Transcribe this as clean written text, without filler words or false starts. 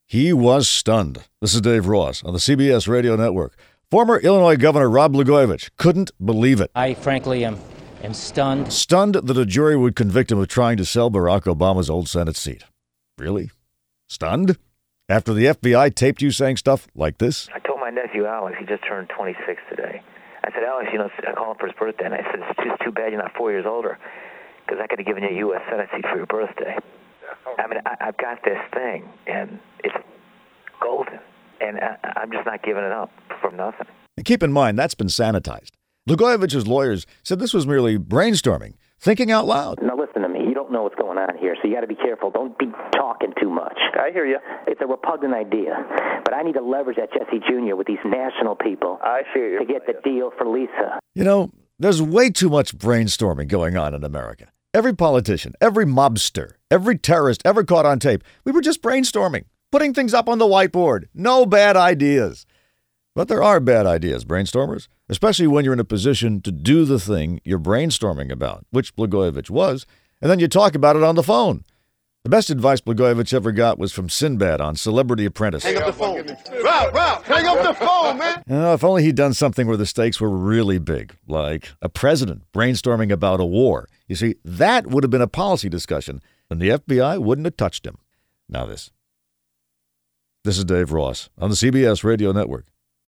He was stunned. This is Dave Ross on the CBS Radio Network. Former Illinois Governor Rod Blagojevich couldn't believe it. I frankly am stunned. Stunned that a jury would convict him of trying to sell Barack Obama's old Senate seat. Really? Stunned? After the FBI taped you saying stuff like this? I told my nephew Alex, he just turned 26 today. I said, Alex, I called him for his birthday, and I said, it's too bad you're not 4 years older, because I could have given you a U.S. Senate seat for your birthday. I mean, I've got this thing, and it's golden, and I'm just not giving it up for nothing. And keep in mind, that's been sanitized. Blagojevich's lawyers said this was merely brainstorming, thinking out loud. Now listen to me. You don't know what's going on here, so you got to be careful. Don't be talking too much. I hear you. It's a repugnant idea, but I need to leverage that Jesse Jr. with these national people I hear you. to get the deal for Lisa. You know, there's way too much brainstorming going on in America. Every politician, every mobster, every terrorist ever caught on tape, we were just brainstorming, putting things up on the whiteboard. No bad ideas. But there are bad ideas, brainstormers, especially when you're in a position to do the thing you're brainstorming about, which Blagojevich was, and then you talk about it on the phone. The best advice Blagojevich ever got was from Sinbad on Celebrity Apprentice. Hang up the phone. Ralph, hang up the phone, man. If only he'd done something where the stakes were really big, like a president brainstorming about a war. You see, that would have been a policy discussion, and the FBI wouldn't have touched him. Now this. This is Dave Ross on the CBS Radio Network.